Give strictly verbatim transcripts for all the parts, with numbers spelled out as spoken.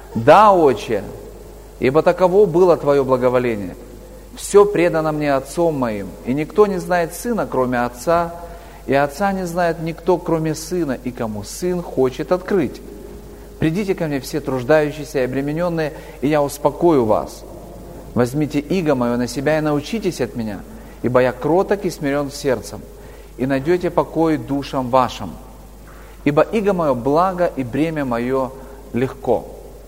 Да, Отче, ибо таково было Твое благоволение. Все предано мне Отцом моим, и никто не знает Сына, кроме Отца, и Отца не знает никто, кроме Сына, и кому Сын хочет открыть. Придите ко мне все труждающиеся и обремененные, и я успокою вас. Возьмите иго мое на себя и научитесь от меня, ибо я кроток и смирен сердцем, и найдете покой душам вашим. Ибо иго мое благо, и бремя мое легко.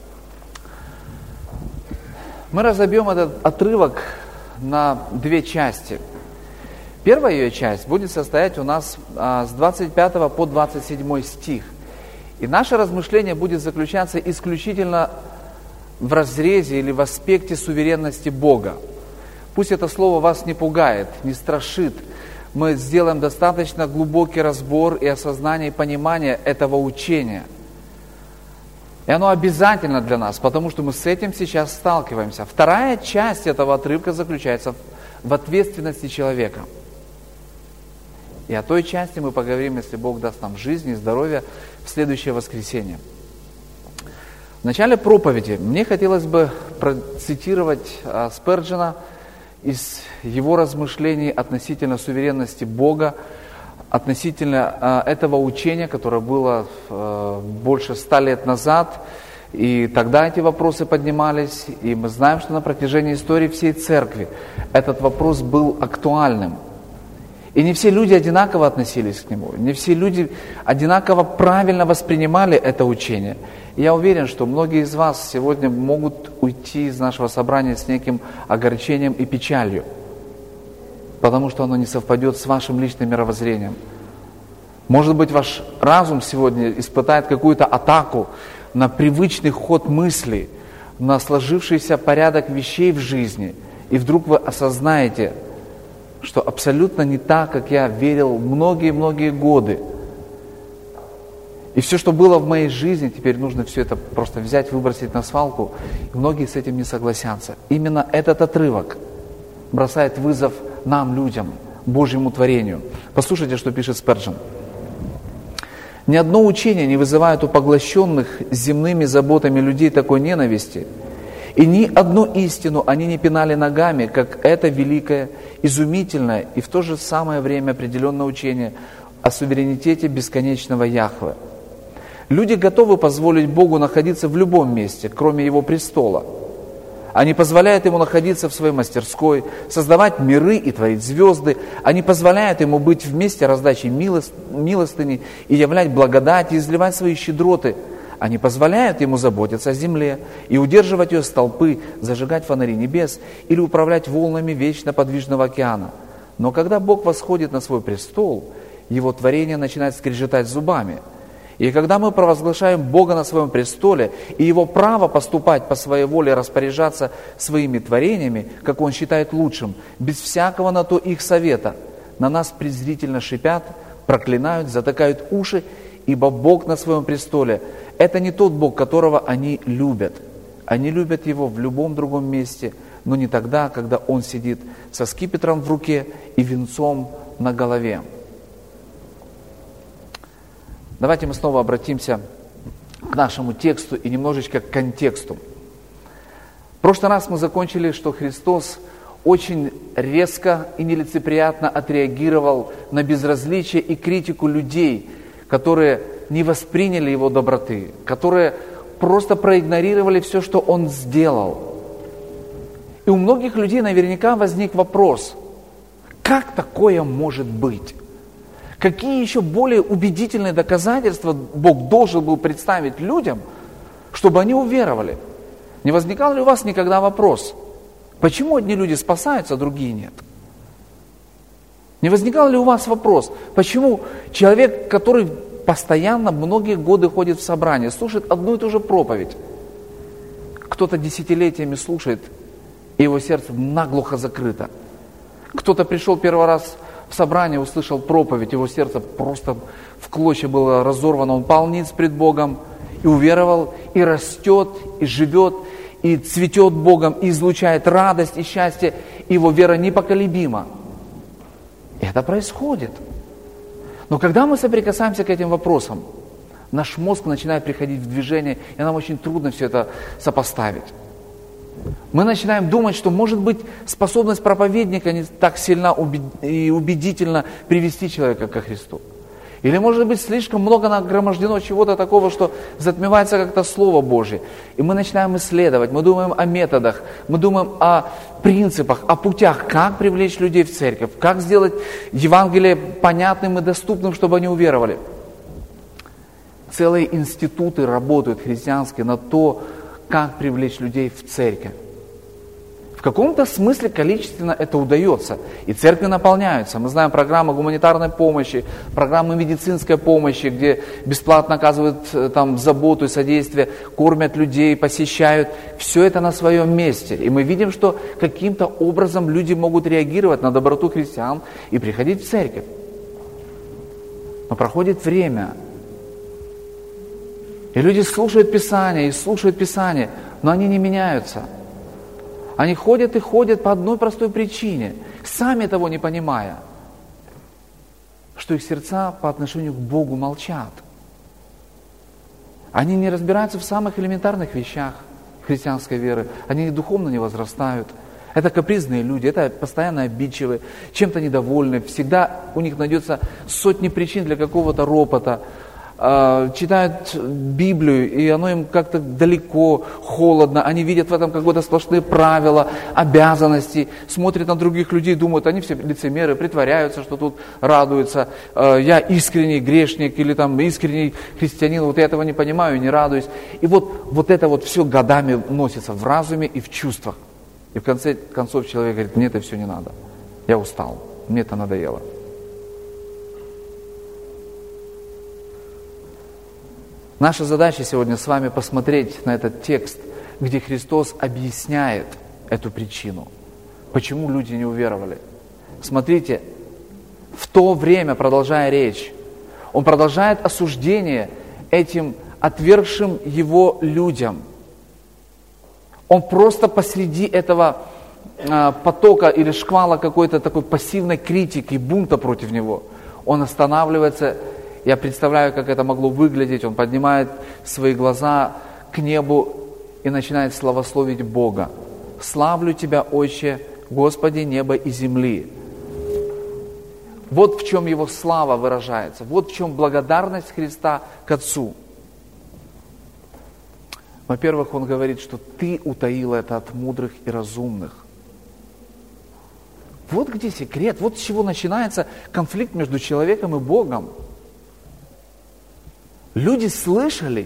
Мы разобьем этот отрывок на две части. Первая ее часть будет состоять у нас а, с двадцать пятого по двадцать седьмой стих. И наше размышление будет заключаться исключительно в разрезе или в аспекте суверенности Бога. Пусть это слово вас не пугает, не страшит. Мы сделаем достаточно глубокий разбор и осознание, и понимание этого учения. И оно обязательно для нас, потому что мы с этим сейчас сталкиваемся. Вторая часть этого отрывка заключается в ответственности человека. И о той части мы поговорим, если Бог даст нам жизнь и здоровье, в следующее воскресенье. В начале проповеди мне хотелось бы процитировать Спurgeon из его размышлений относительно суверенности Бога, относительно этого учения, которое было больше ста лет назад. И тогда эти вопросы поднимались, и мы знаем, что на протяжении истории всей церкви этот вопрос был актуальным. И не все люди одинаково относились к нему, не все люди одинаково правильно воспринимали это учение. И я уверен, что многие из вас сегодня могут уйти из нашего собрания с неким огорчением и печалью, потому что оно не совпадет с вашим личным мировоззрением. Может быть, ваш разум сегодня испытает какую-то атаку на привычный ход мысли, на сложившийся порядок вещей в жизни, и вдруг вы осознаете, что абсолютно не так, как я верил многие-многие годы. И все, что было в моей жизни, теперь нужно все это просто взять, выбросить на свалку. И многие с этим не согласятся. Именно этот отрывок бросает вызов нам, людям, Божьему творению. Послушайте, что пишет Спurgeon. «Ни одно учение не вызывает у поглощенных земными заботами людей такой ненависти, и ни одну истину они не пинали ногами, как это великое, изумительное и в то же самое время определенное учение о суверенитете бесконечного Яхве. Люди готовы позволить Богу находиться в любом месте, кроме Его престола. Они позволяют Ему находиться в своей мастерской, создавать миры и творить звезды. Они позволяют Ему быть в месте раздачи милост, милостыни и являть благодать и изливать свои щедроты. Они позволяют Ему заботиться о земле и удерживать ее столпы, зажигать фонари небес или управлять волнами вечно подвижного океана. Но когда Бог восходит на свой престол, Его творение начинает скрежетать зубами. И когда мы провозглашаем Бога на своем престоле и Его право поступать по своей воле, распоряжаться своими творениями, как Он считает лучшим, без всякого на то их совета, на нас презрительно шипят, проклинают, затыкают уши, ибо Бог на своем престоле – это не тот Бог, которого они любят. Они любят Его в любом другом месте, но не тогда, когда Он сидит со скипетром в руке и венцом на голове. Давайте мы снова обратимся к нашему тексту и немножечко к контексту. В прошлый раз мы закончили, что Христос очень резко и нелицеприятно отреагировал на безразличие и критику людей, которые не восприняли Его доброты, которые просто проигнорировали все, что Он сделал. И у многих людей наверняка возник вопрос, как такое может быть? Какие еще более убедительные доказательства Бог должен был представить людям, чтобы они уверовали? Не возникал ли у вас никогда вопрос, почему одни люди спасаются, а другие нет? Не возникал ли у вас вопрос, почему человек, который постоянно многие годы ходит в собрание, слушает одну и ту же проповедь, кто-то десятилетиями слушает, и его сердце наглухо закрыто. Кто-то пришел первый раз в собрание, услышал проповедь, его сердце просто в клочья было разорвано, он пал ниц пред Богом и уверовал, и растет, и живет, и цветет Богом, и излучает радость и счастье, и его вера непоколебима. И это происходит. Но когда мы соприкасаемся к этим вопросам, Наш мозг начинает приходить в движение, и нам очень трудно все это сопоставить. Мы начинаем думать, что, может быть, способность проповедника не так сильна и убедительно привести человека ко Христу. Или, может быть, слишком много нагромождено чего-то такого, что затмевается как-то Слово Божье. И мы начинаем исследовать, мы думаем о методах, мы думаем о принципах, о путях, как привлечь людей в церковь, как сделать Евангелие понятным и доступным, чтобы они уверовали. Целые институты работают христианские на то, как привлечь людей в церковь. В каком-то смысле количественно это удается, и церкви наполняются. Мы знаем программы гуманитарной помощи, программы медицинской помощи, где бесплатно оказывают там заботу и содействие, кормят людей, посещают. Все это на своем месте. И мы видим, что каким-то образом люди могут реагировать на доброту христиан и приходить в церковь. Но проходит время, и люди слушают Писание, и слушают Писание, но они не меняются. Они ходят и ходят по одной простой причине, сами того не понимая, что их сердца по отношению к Богу молчат. Они не разбираются в самых элементарных вещах христианской веры, они духовно не возрастают. Это капризные люди, это постоянно обидчивые, чем-то недовольны, всегда у них найдется сотни причин для какого-то ропота. Читают Библию, и оно им как-то далеко, холодно, они видят в этом какие-то сплошные правила, обязанности, смотрят на других людей, думают, они все лицемеры, притворяются, что тут радуются, я искренний грешник или там искренний христианин, вот я этого не понимаю и не радуюсь. И вот, вот это вот все годами носится в разуме и в чувствах. И в конце концов человек говорит, мне это все не надо, я устал, мне это надоело. Наша задача сегодня с вами посмотреть на этот текст, где Христос объясняет эту причину, почему люди не уверовали. Смотрите, в то время, продолжая речь, Он продолжает осуждение этим отвергшим Его людям. Он просто посреди этого э, потока или шквала какой-то такой пассивной критики, бунта против Него, Он останавливается. Я представляю, как это могло выглядеть. Он поднимает свои глаза к небу и начинает славословить Бога. «Славлю Тебя, Отче, Господи неба и земли». Вот в чем Его слава выражается. Вот в чем благодарность Христа к Отцу. Во-первых, Он говорит, что Ты утаил это от мудрых и разумных. Вот где секрет, вот с чего начинается конфликт между человеком и Богом. Люди слышали,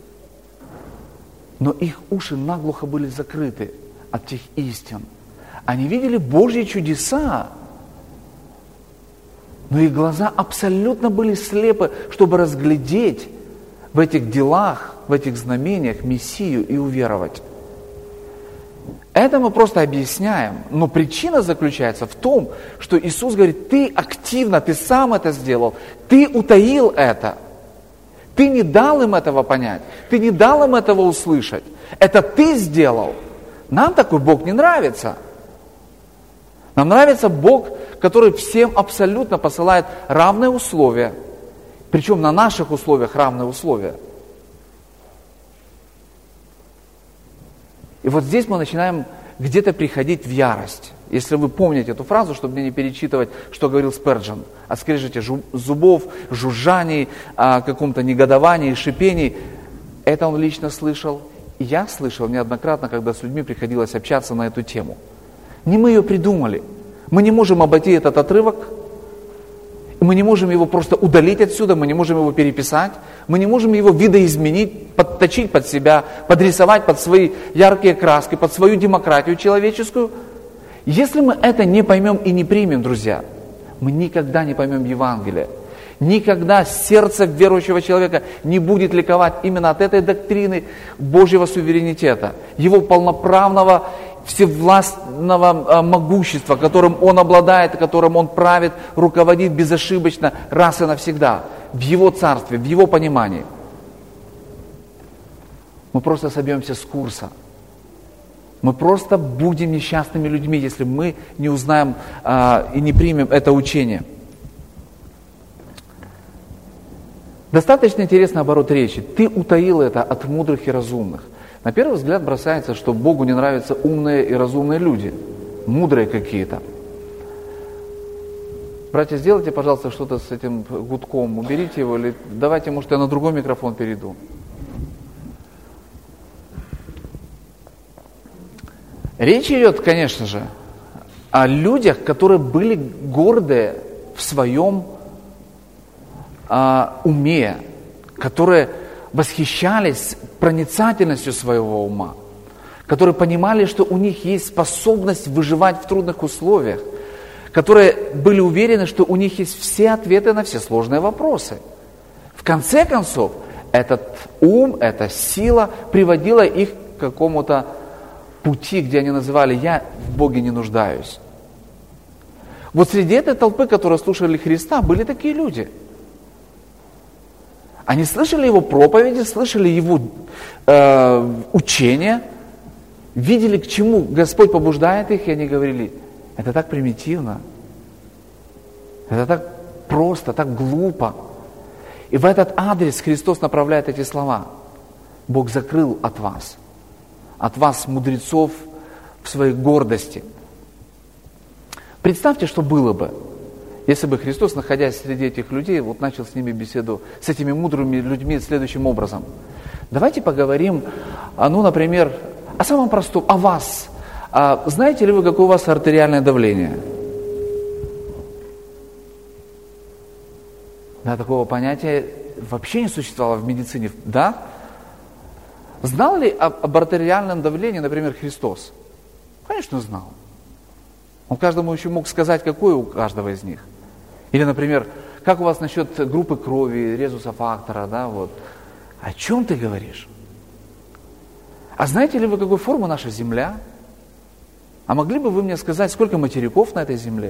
но их уши наглухо были закрыты от тех истин. Они видели Божьи чудеса, но их глаза абсолютно были слепы, чтобы разглядеть в этих делах, в этих знамениях Мессию и уверовать. Это мы просто объясняем, но причина заключается в том, что Иисус говорит, ты активно, ты сам это сделал, ты утаил это. Ты не дал им этого понять, ты не дал им этого услышать. Это ты сделал. Нам такой Бог не нравится. Нам нравится Бог, который всем абсолютно посылает равные условия. Причем на наших условиях равные условия. И вот здесь мы начинаем где-то приходить в ярость. Если вы помните эту фразу, чтобы мне не перечитывать, что говорил Спurgeon, о скрежете зубов, жужжании, о каком-то негодовании, шипении, это он лично слышал. И я слышал неоднократно, когда с людьми приходилось общаться на эту тему. Не мы ее придумали. Мы не можем обойти этот отрывок, мы не можем его просто удалить отсюда, мы не можем его переписать, мы не можем его видоизменить, подточить под себя, подрисовать под свои яркие краски, под свою демократию человеческую. Если мы это не поймем и не примем, друзья, мы никогда не поймем Евангелие. Никогда сердце верующего человека не будет ликовать именно от этой доктрины Божьего суверенитета, Его полноправного, всевластного могущества, которым Он обладает, которым Он правит, руководит безошибочно раз и навсегда, в Его царстве, в Его понимании. Мы просто собьемся с курса. Мы просто будем несчастными людьми, если мы не узнаем а, и не примем это учение. Достаточно интересный оборот речи. Ты утаил это от мудрых и разумных. На первый взгляд бросается, что Богу не нравятся умные и разумные люди. Мудрые какие-то. Братья, сделайте, пожалуйста, что-то с этим гудком. Уберите его, или давайте, может, я на другой микрофон перейду. Речь идет, конечно же, о людях, которые были гордые в своем а, уме, которые восхищались проницательностью своего ума, которые понимали, что у них есть способность выживать в трудных условиях, которые были уверены, что у них есть все ответы на все сложные вопросы. В конце концов, этот ум, эта сила приводила их к какому-то пути, где они называли «я в Боге не нуждаюсь». Вот среди этой толпы, которые слушали Христа, были такие люди. Они слышали Его проповеди, слышали Его э, учения, видели, к чему Господь побуждает их, и они говорили: это так примитивно, это так просто, так глупо. И в этот адрес Христос направляет эти слова. Бог закрыл от вас, от вас, мудрецов, в своей гордости. Представьте, что было бы, если бы Христос, находясь среди этих людей, вот начал с ними беседу, с этими мудрыми людьми следующим образом. Давайте поговорим, ну, например, о самом простом, о вас. А знаете ли вы, какое у вас артериальное давление? Да, такого понятия вообще не существовало в медицине. Да? Знал ли об, об артериальном давлении, например, Христос? Конечно, знал. Он каждому еще мог сказать, какое у каждого из них. Или, например, как у вас насчет группы крови, резуса-фактора, да, вот. О чем ты говоришь? А знаете ли вы, какой формы наша Земля? А могли бы вы мне сказать, сколько материков на этой Земле?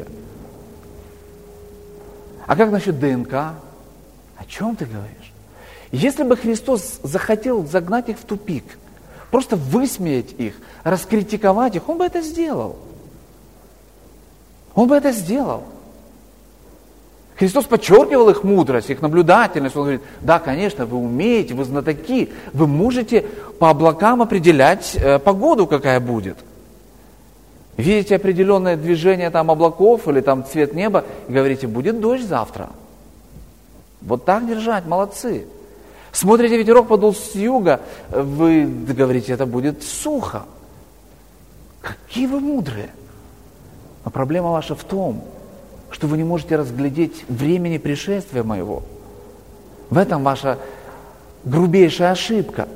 А как насчет ДНК? О чем ты говоришь? Если бы Христос захотел загнать их в тупик, просто высмеять их, раскритиковать их, Он бы это сделал. Он бы это сделал. Христос подчеркивал их мудрость, их наблюдательность. Он говорит: да, конечно, вы умеете, вы знатоки, вы можете по облакам определять э, погоду, какая будет. Видите определенное движение там облаков или там цвет неба, и говорите: будет дождь завтра. Вот так держать, молодцы. Смотрите, ветерок подул с юга, вы говорите: это будет сухо. Какие вы мудрые. Но проблема ваша в том, что вы не можете разглядеть времени пришествия моего. В этом ваша грубейшая ошибка.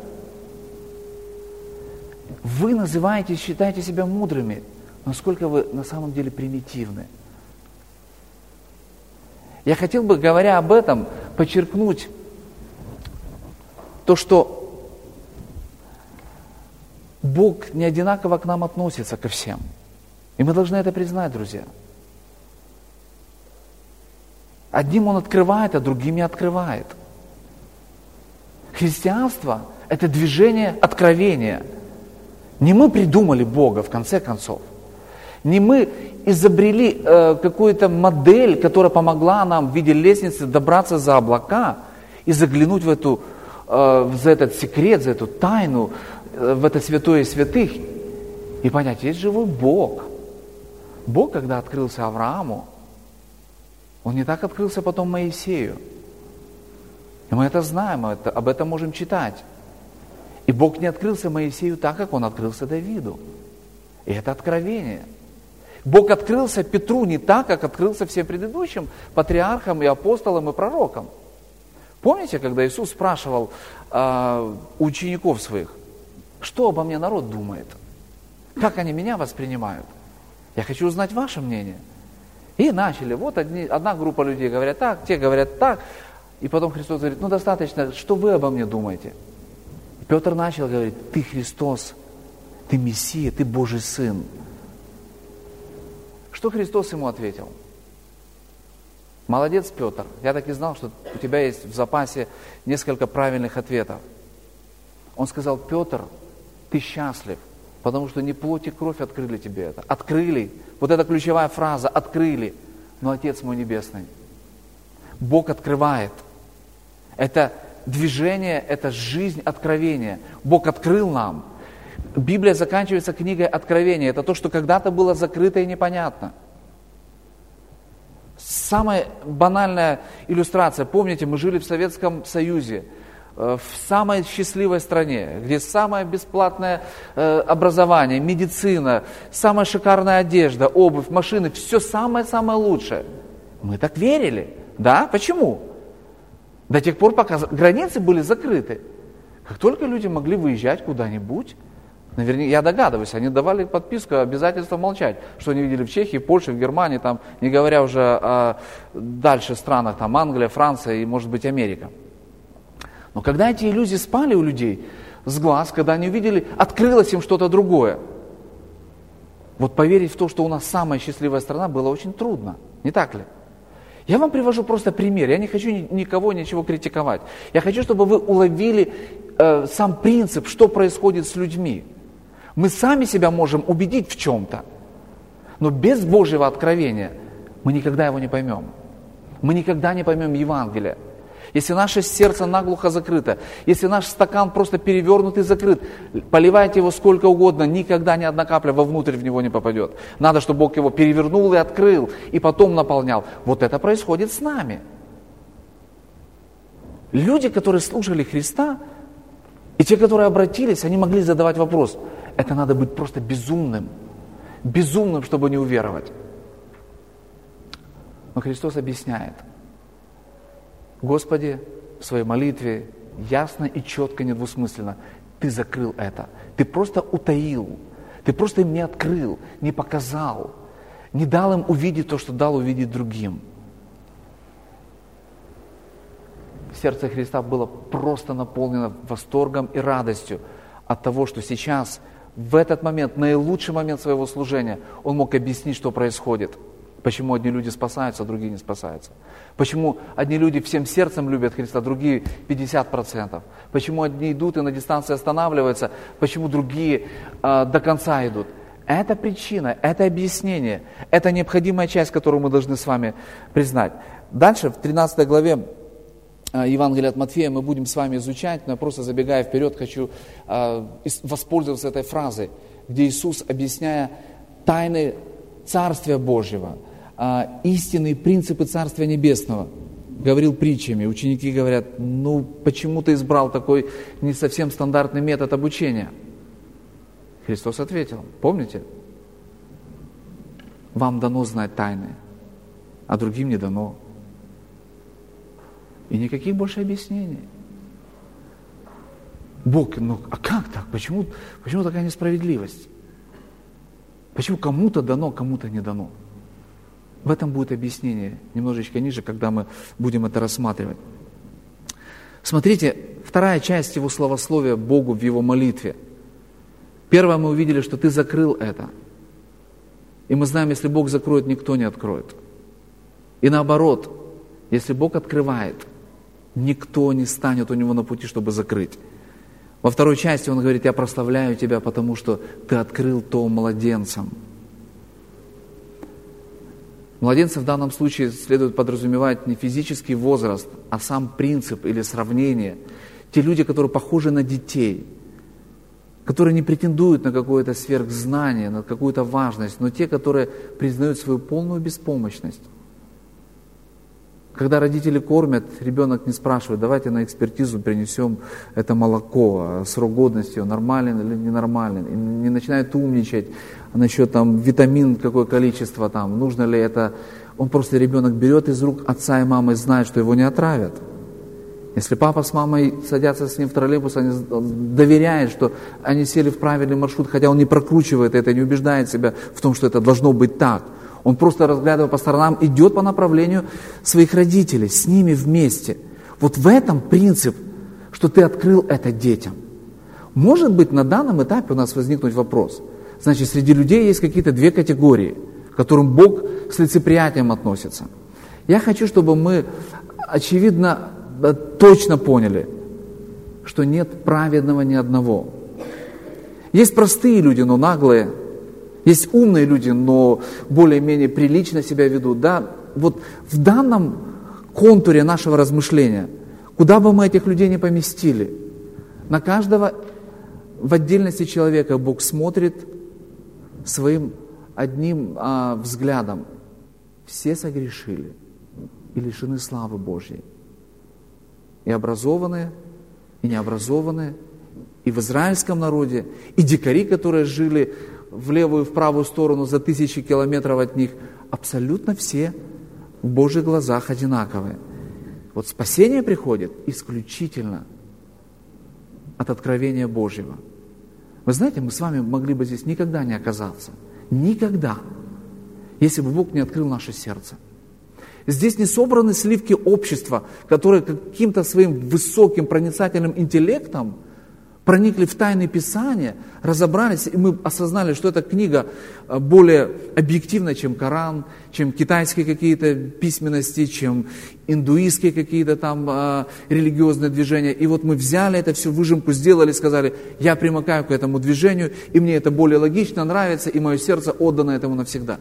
Вы называете, считаете себя мудрыми, но сколько вы на самом деле примитивны. Я хотел бы, говоря об этом, подчеркнуть то, что Бог не одинаково к нам относится ко всем. И мы должны это признать, друзья. Одним Он открывает, а другим не открывает. Христианство – это движение откровения. Не мы придумали Бога, в конце концов. Не мы изобрели э, какую-то модель, которая помогла нам в виде лестницы добраться за облака и заглянуть в, эту, э, в этот секрет, в эту тайну, э, в это святое святых и понять, есть живой Бог. Бог, когда открылся Аврааму, Он не так открылся потом Моисею. И мы это знаем, мы это, об этом можем читать. И Бог не открылся Моисею так, как Он открылся Давиду. И это откровение. Бог открылся Петру не так, как открылся всем предыдущим патриархам и апостолам и пророкам. Помните, когда Иисус спрашивал э, учеников своих: что обо мне народ думает? Как они меня воспринимают? Я хочу узнать ваше мнение. И начали. Вот одни, одна группа людей говорят так, те говорят так. И потом Христос говорит: ну достаточно, что вы обо мне думаете? И Петр начал говорить: ты Христос, ты Мессия, ты Божий Сын. Что Христос ему ответил? Молодец, Петр. Я так и знал, что у тебя есть в запасе несколько правильных ответов. Он сказал: Петр, ты счастлив, потому что не плоть и кровь открыли тебе это. Открыли. Вот эта ключевая фраза: открыли. Но Отец мой Небесный. Бог открывает. Это движение, это жизнь откровения. Бог открыл нам. Библия заканчивается книгой Откровения. Это то, что когда-то было закрыто и непонятно. Самая банальная иллюстрация. Помните, мы жили в Советском Союзе, в самой счастливой стране, где самое бесплатное образование, медицина, самая шикарная одежда, обувь, машины, все самое-самое лучшее. Мы так верили. Да? Почему? До тех пор, пока границы были закрыты. Как только люди могли выезжать куда-нибудь, наверняка, я догадываюсь, они давали подписку, обязательство молчать, что они видели в Чехии, Польше, в Германии, там, не говоря уже о дальше странах, там, Англия, Франция и, может быть, Америка. Но когда эти иллюзии спали у людей с глаз, когда они увидели, открылось им что-то другое. Вот поверить в то, что у нас самая счастливая страна, было очень трудно, не так ли? Я вам привожу просто пример, я не хочу никого, ничего критиковать. Я хочу, чтобы вы уловили э, сам принцип, что происходит с людьми. Мы сами себя можем убедить в чем-то, но без Божьего откровения мы никогда его не поймем. Мы никогда не поймем Евангелие. Если наше сердце наглухо закрыто, если наш стакан просто перевернут и закрыт, поливайте его сколько угодно, никогда ни одна капля вовнутрь в него не попадет. Надо, чтобы Бог его перевернул и открыл, и потом наполнял. Вот это происходит с нами. Люди, которые слушали Христа, и те, которые обратились, они могли задавать вопрос. Это надо быть просто безумным. Безумным, чтобы не уверовать. Но Христос объясняет. Господи, в своей молитве ясно и четко, недвусмысленно, Ты закрыл это. Ты просто утаил. Ты просто им не открыл, не показал. Не дал им увидеть то, что дал увидеть другим. Сердце Христа было просто наполнено восторгом и радостью от того, что сейчас, в этот момент, наилучший момент своего служения, Он мог объяснить, что происходит. Почему одни люди спасаются, а другие не спасаются. Почему одни люди всем сердцем любят Христа, другие пятьдесят процентов. Почему одни идут и на дистанции останавливаются, почему другие э, до конца идут. Это причина, это объяснение, это необходимая часть, которую мы должны с вами признать. Дальше, в тринадцатой главе Евангелия от Матфея мы будем с вами изучать, но я просто забегая вперед, хочу э, воспользоваться этой фразой, где Иисус, объясняя тайны Царствия Божьего, э, истинные принципы Царствия Небесного, говорил притчами. Ученики говорят, ну почему ты избрал такой не совсем стандартный метод обучения? Христос ответил, помните? Вам дано знать тайны, а другим не дано. И никаких больше объяснений. Бог, ну а как так? Почему, почему такая несправедливость? Почему кому-то дано, кому-то не дано? В этом будет объяснение немножечко ниже, когда мы будем это рассматривать. Смотрите, вторая часть его словословия Богу в его молитве. Первое, мы увидели, что ты закрыл это. И мы знаем, если Бог закроет, никто не откроет. И наоборот, если Бог открывает, никто не станет у него на пути, чтобы закрыть. Во второй части он говорит, я прославляю тебя, потому что ты открыл то младенцам. Младенцев в данном случае следует подразумевать не физический возраст, а сам принцип или сравнение. Те люди, которые похожи на детей, которые не претендуют на какое-то сверхзнание, на какую-то важность, но те, которые признают свою полную беспомощность. Когда родители кормят, ребенок не спрашивает, давайте на экспертизу принесем это молоко, срок годности, нормален или ненормален. И не начинает умничать насчет там, витамин, какое количество, там, нужно ли это. Он просто, ребенок берет из рук отца и мамы, знает, что его не отравят. Если папа с мамой садятся с ним в троллейбус, они доверяют, что они сели в правильный маршрут, хотя он не прокручивает это, не убеждает себя в том, что это должно быть так. Он просто, разглядывая по сторонам, идет по направлению своих родителей, с ними вместе. Вот в этом принцип, что ты открыл это детям. Может быть, на данном этапе у нас возникнуть вопрос. Значит, среди людей есть какие-то две категории, к которым Бог с лицеприятием относится. Я хочу, чтобы мы, очевидно, точно поняли, что нет праведного ни одного. Есть простые люди, но наглые. Есть умные люди, но более-менее прилично себя ведут. Да? Вот в данном контуре нашего размышления, Куда бы мы этих людей ни поместили, на каждого в отдельности человека Бог смотрит своим одним а, взглядом. Все согрешили и лишены славы Божьей. И образованные, и необразованные, и в израильском народе, и дикари, которые жили в левую и в правую сторону за тысячи километров от них, абсолютно все в Божьих глазах одинаковые. Вот спасение приходит исключительно от откровения Божьего. Вы знаете, мы с вами могли бы здесь никогда не оказаться. Никогда. Если бы Бог не открыл наше сердце. Здесь не собраны сливки общества, которые каким-то своим высоким проницательным интеллектом проникли в тайны Писания, разобрались, и мы осознали, что эта книга более объективна, чем Коран, чем китайские какие-то письменности, чем индуистские какие-то там э, религиозные движения. И вот мы взяли это все, выжимку сделали, сказали, я примыкаю к этому движению, и мне это более логично, нравится, и мое сердце отдано этому навсегда.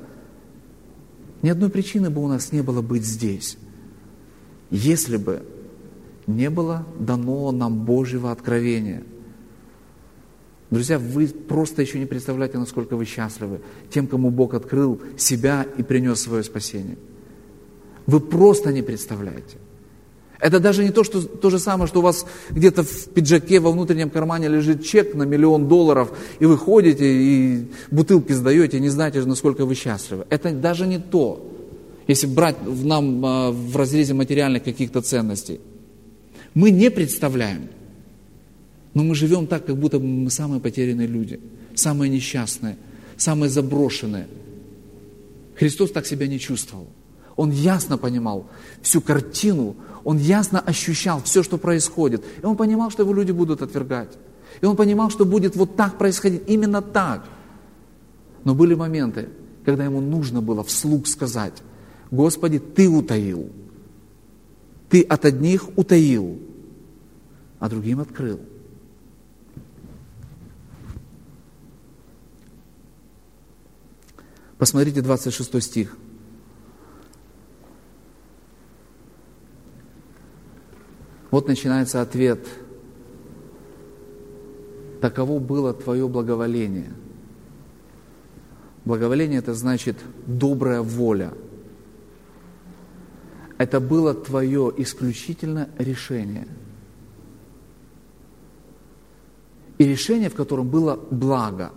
Ни одной причины бы у нас не было быть здесь, если бы не было дано нам Божьего откровения. Друзья, вы просто еще не представляете, насколько вы счастливы тем, кому Бог открыл себя и принес свое спасение. Вы просто не представляете. Это даже не то, что, то же самое, что у вас где-то в пиджаке во внутреннем кармане лежит чек на миллион долларов, и вы ходите и бутылки сдаете, и не знаете, насколько вы счастливы. Это даже не то, если брать в нам в разрезе материальных каких-то ценностей. Мы не представляем. Но мы живем так, как будто мы самые потерянные люди, самые несчастные, самые заброшенные. Христос так себя не чувствовал. Он ясно понимал всю картину, он ясно ощущал все, что происходит. И он понимал, что его люди будут отвергать. И он понимал, что будет вот так происходить, именно так. Но были моменты, когда ему нужно было вслух сказать, Господи, Ты утаил. Ты от одних утаил, а другим открыл. Посмотрите двадцать шестой стих. Вот начинается ответ. Таково было твое благоволение. Благоволение – это значит добрая воля. Это было твое исключительно решение. И решение, в котором было благо.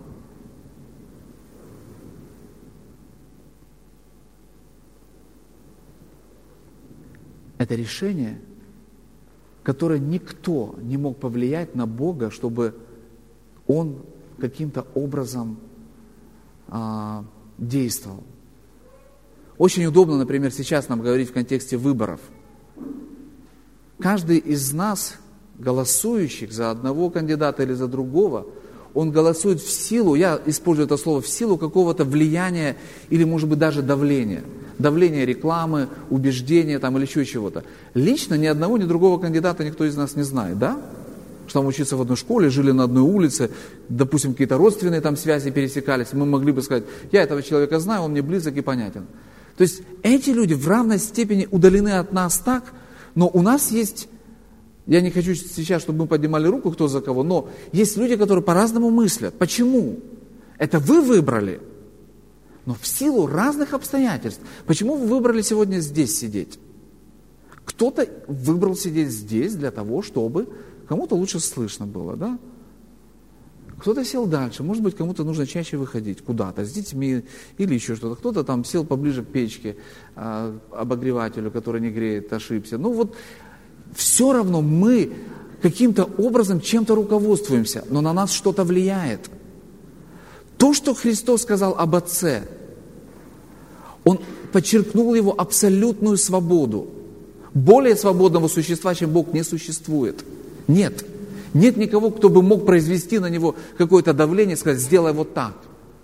Это решение, которое никто не мог повлиять на Бога, чтобы Он каким-то образом а, действовал. Очень удобно, например, сейчас нам говорить в контексте выборов. Каждый из нас, голосующих за одного кандидата или за другого, он голосует в силу, я использую это слово, в силу какого-то влияния или, может быть, даже давления. Давление рекламы, убеждения там, или еще чего-то. Лично ни одного, ни другого кандидата никто из нас не знает, да? Что там учиться в одной школе, жили на одной улице, допустим, какие-то родственные там связи пересекались. Мы могли бы сказать, я этого человека знаю, он мне близок и понятен. То есть эти люди в равной степени удалены от нас так, но у нас есть, я не хочу сейчас, чтобы мы поднимали руку, кто за кого, но есть люди, которые по-разному мыслят. Почему? Это вы выбрали. Но в силу разных обстоятельств. Почему вы выбрали сегодня здесь сидеть? Кто-то выбрал сидеть здесь для того, чтобы кому-то лучше слышно было, да? Кто-то сел дальше. Может быть, кому-то нужно чаще выходить куда-то с детьми или еще что-то. Кто-то там сел поближе к печке, э, обогревателю, который не греет, ошибся. Ну вот, все равно мы каким-то образом чем-то руководствуемся, но на нас что-то влияет. То, что Христос сказал об Отце, Он подчеркнул Его абсолютную свободу. Более свободного существа, чем Бог, не существует. Нет. Нет никого, кто бы мог произвести на Него какое-то давление и сказать, сделай вот так.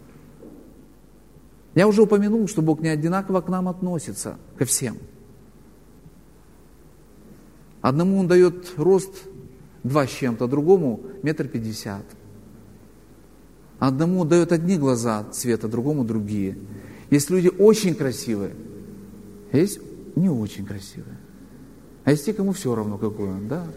Я уже упомянул, что Бог не одинаково к нам относится, ко всем. Одному Он дает рост два с чем-то, другому метр пятьдесят. Одному дает одни глаза цвета, другому другие. Есть люди очень красивые, есть не очень красивые. А есть те, кому все равно, какой он, да?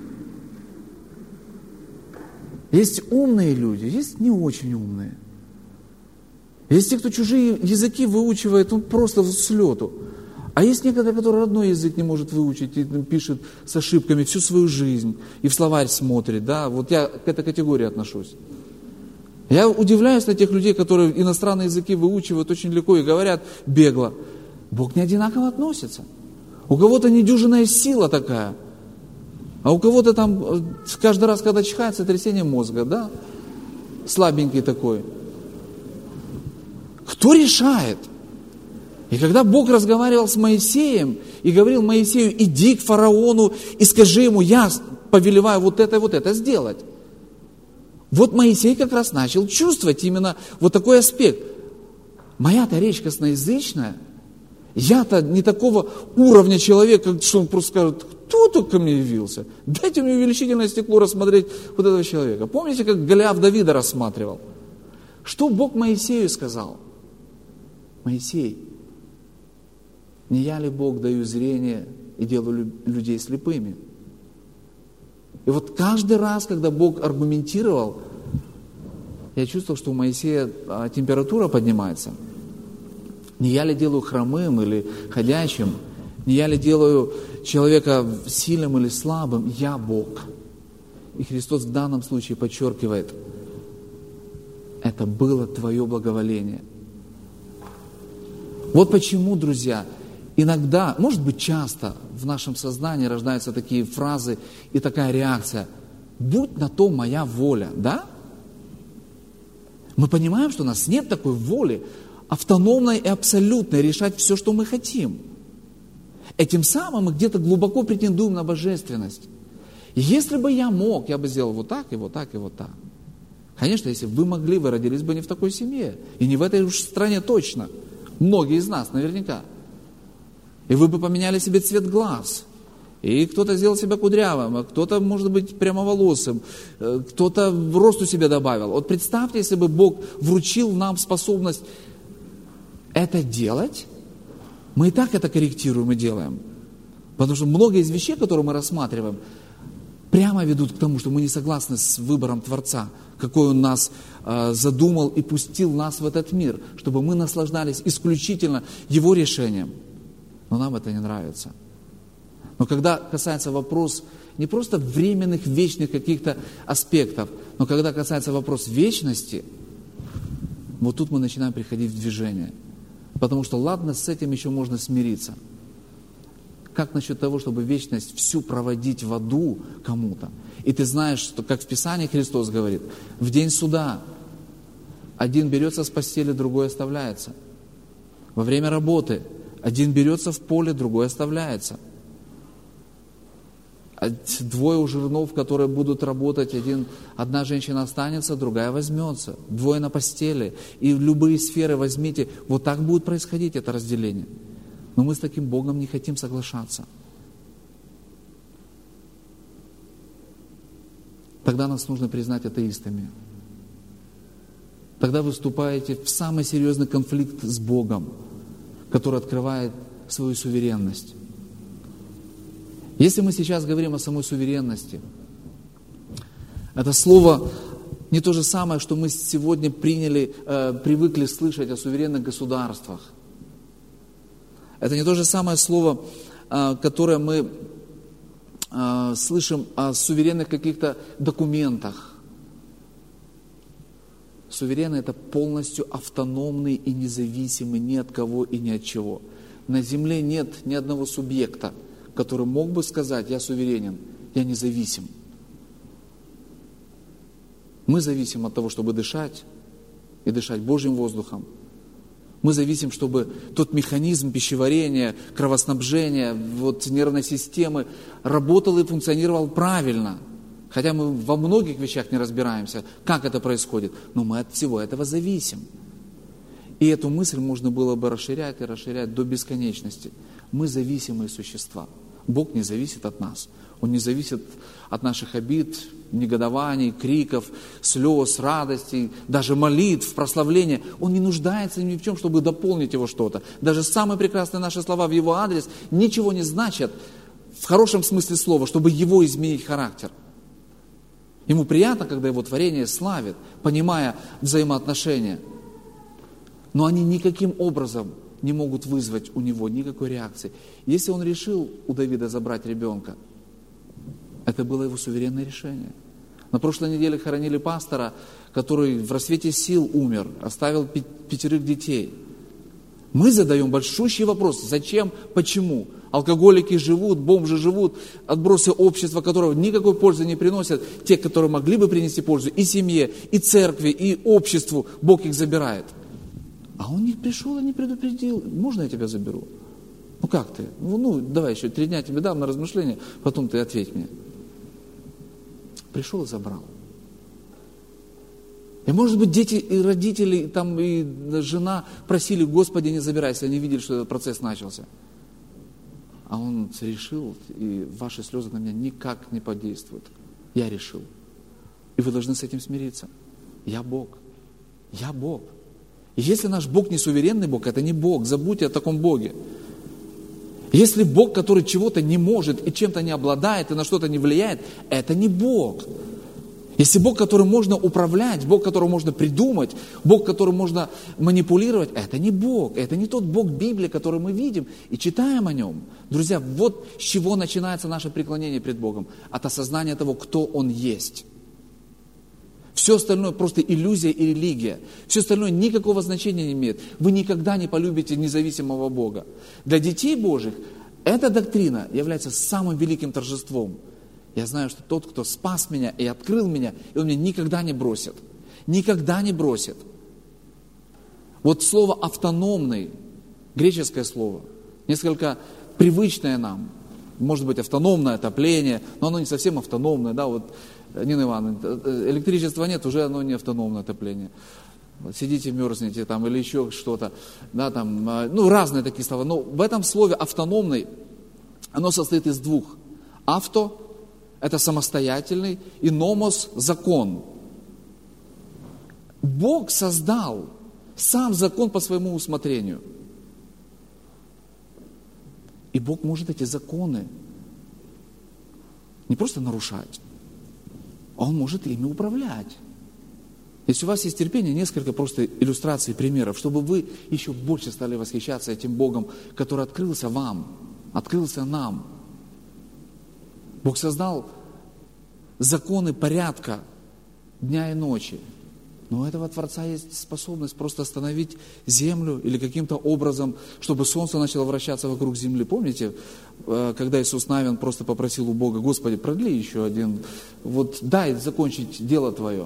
Есть умные люди, есть не очень умные. Есть те, кто чужие языки выучивает, ну, просто с лету. А есть некоторые, которые родной язык не может выучить и пишет с ошибками всю свою жизнь, и в словарь смотрит, да, вот я к этой категории отношусь. Я удивляюсь на тех людей, которые иностранные языки выучивают очень легко и говорят бегло. Бог не одинаково относится. У кого-то недюжинная сила такая, а у кого-то там каждый раз, когда чихает, сотрясение мозга, да, слабенький такой. Кто решает? И когда Бог разговаривал с Моисеем и говорил Моисею, иди к фараону и скажи ему, я повелеваю вот это и вот это сделать. Вот Моисей как раз начал чувствовать именно вот такой аспект. Моя-то речь косноязычная, я-то не такого уровня человека, что он просто скажет, кто тут ко мне явился? Дайте мне увеличительное стекло рассмотреть вот этого человека. Помните, как Голиаф Давида рассматривал? Что Бог Моисею сказал? Моисей, не я ли Бог даю зрение и делаю людей слепыми? И вот каждый раз, когда Бог аргументировал, я чувствовал, что у Моисея температура поднимается. Не я ли делаю хромым или ходячим, не я ли делаю человека сильным или слабым, я Бог. И Христос в данном случае подчеркивает, это было твое благоволение. Вот почему, друзья, иногда, может быть часто, в нашем сознании рождаются такие фразы и такая реакция. Будь на то моя воля, да? Мы понимаем, что у нас нет такой воли, автономной и абсолютной, решать все, что мы хотим. Этим самым мы где-то глубоко претендуем на божественность. Если бы я мог, я бы сделал вот так, и вот так, и вот так. Конечно, если бы вы могли, вы родились бы не в такой семье. И не в этой уж стране точно. Многие из нас наверняка. И вы бы поменяли себе цвет глаз. И кто-то сделал себя кудрявым, а кто-то, может быть, прямоволосым, кто-то росту себе добавил. Вот представьте, если бы Бог вручил нам способность это делать, мы и так это корректируем и делаем. Потому что многие из вещей, которые мы рассматриваем, прямо ведут к тому, что мы не согласны с выбором Творца, какой Он нас э, задумал и пустил нас в этот мир, чтобы мы наслаждались исключительно Его решением. Но нам это не нравится. Но когда касается вопрос не просто временных, вечных каких-то аспектов, но когда касается вопрос вечности, вот тут мы начинаем приходить в движение. Потому что ладно, с этим еще можно смириться. Как насчет того, чтобы вечность всю проводить в аду кому-то? И ты знаешь, что, как в Писании Христос говорит, в день суда один берется с постели, другой оставляется. Во время работы один берется в поле, другой оставляется. Двое у жернов, которые будут работать, один, одна женщина останется, другая возьмется. Двое на постели. И в любые сферы возьмите. Вот так будет происходить это разделение. Но мы с таким Богом не хотим соглашаться. Тогда нас нужно признать атеистами. Тогда вы вступаете в самый серьезный конфликт с Богом, который открывает свою суверенность. Если мы сейчас говорим о самой суверенности, это слово не то же самое, что мы сегодня приняли, э, привыкли слышать о суверенных государствах. Это не то же самое слово, э, которое мы э, слышим о суверенных каких-то документах. Суверенный – это полностью автономный и независимый ни от кого и ни от чего. На земле нет ни одного субъекта, который мог бы сказать, я суверенен, я независим. Мы зависим от того, чтобы дышать, и дышать Божьим воздухом. Мы зависим, чтобы тот механизм пищеварения, кровоснабжения, вот, нервной системы работал и функционировал правильно. Хотя мы во многих вещах не разбираемся, как это происходит, но мы от всего этого зависим. И эту мысль можно было бы расширять и расширять до бесконечности. Мы зависимые существа. Бог не зависит от нас. Он не зависит от наших обид, негодований, криков, слез, радостей, даже молитв, прославления. Он не нуждается ни в чем, чтобы дополнить его что-то. Даже самые прекрасные наши слова в его адрес ничего не значат в хорошем смысле слова, чтобы его изменить характер. Ему приятно, когда его творение славит, понимая взаимоотношения. Но они никаким образом не могут вызвать у него никакой реакции. Если он решил у Давида забрать ребенка, это было его суверенное решение. На прошлой неделе хоронили пастора, который в расцвете сил умер, оставил пятерых детей. Мы задаем большущий вопрос: зачем, почему? Алкоголики живут, бомжи живут, отбросы общества, которого никакой пользы не приносят, те, которые могли бы принести пользу и семье, и церкви, и обществу, Бог их забирает. А он не пришел и не предупредил: можно я тебя заберу? Ну как ты? Ну, ну давай еще три дня тебе дам на размышление, потом ты ответь мне. Пришел и забрал. И может быть дети и родители, и, там, и жена просили: Господи, не забирайся, они видели, что этот процесс начался. А он решил, и ваши слезы на меня никак не подействуют. Я решил. И вы должны с этим смириться. Я Бог. Я Бог. И если наш Бог не суверенный Бог, это не Бог. Забудьте о таком Боге. Если Бог, который чего-то не может и чем-то не обладает, и на что-то не влияет, это не Бог. Если Бог, которым можно управлять, Бог, которого можно придумать, Бог, которым можно манипулировать, это не Бог. Это не тот Бог Библии, который мы видим и читаем о Нем. Друзья, вот с чего начинается наше преклонение пред Богом. От осознания того, кто Он есть. Все остальное просто иллюзия и религия. Все остальное никакого значения не имеет. Вы никогда не полюбите независимого Бога. Для детей Божьих эта доктрина является самым великим торжеством. Я знаю, что тот, кто спас меня и открыл меня, и Он меня никогда не бросит. Никогда не бросит. Вот слово «автономный», греческое слово, несколько привычное нам. Может быть, автономное отопление, но оно не совсем автономное. Да? Вот, Нина Ивановна, электричества нет, уже оно не автономное отопление. Вот, сидите, мерзнете там, или еще что-то. Да, там, ну, разные такие слова. Но в этом слове «автономный» оно состоит из двух. «Авто» – это самостоятельный, и «номос» – закон. Бог создал сам закон по своему усмотрению. И Бог может эти законы не просто нарушать, а Он может ими управлять. Если у вас есть терпение, несколько просто иллюстраций, примеров, чтобы вы еще больше стали восхищаться этим Богом, который открылся вам, открылся нам. Бог создал законы порядка дня и ночи. Но у этого Творца есть способность просто остановить землю или каким-то образом, чтобы солнце начало вращаться вокруг земли. Помните, когда Иисус Навин просто попросил у Бога: Господи, продли еще один, вот дай закончить дело Твое.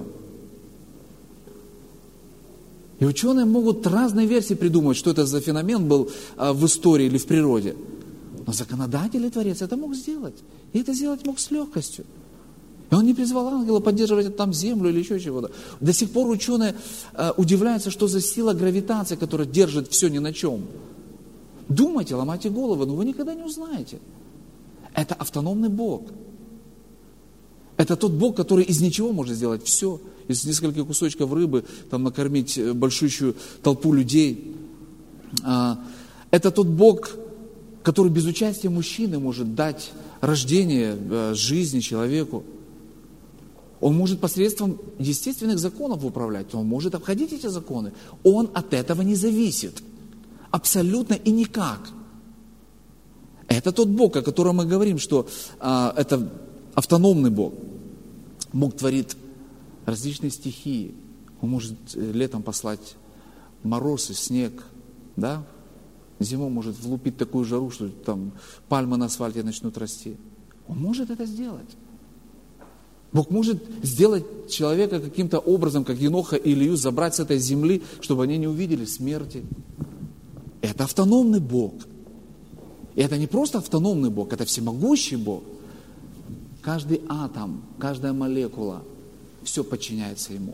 И ученые могут разные версии придумать, что это за феномен был в истории или в природе. Но законодатель и Творец это мог сделать. И это сделать мог с легкостью. И он не призвал ангела поддерживать там землю или еще чего-то. До сих пор ученые э, удивляются, что за сила гравитации, которая держит все ни на чем. Думайте, ломайте головы, но вы никогда не узнаете. Это автономный Бог. Это тот Бог, который из ничего может сделать все. Из нескольких кусочков рыбы там, накормить большущую толпу людей. А, это тот Бог, который без участия мужчины может дать рождение, э, жизни человеку. Он может посредством естественных законов управлять, он может обходить эти законы. Он от этого не зависит. Абсолютно и никак. Это тот Бог, о котором мы говорим, что а, это автономный Бог. Бог творит различные стихии. Он может летом послать мороз и снег, да? Зимой может влупить такую жару, что там пальмы на асфальте начнут расти. Он может это сделать. Бог может сделать человека каким-то образом, как Еноха и Илью, забрать с этой земли, чтобы они не увидели смерти. Это автономный Бог. И это не просто автономный Бог, это всемогущий Бог. Каждый атом, каждая молекула, все подчиняется Ему.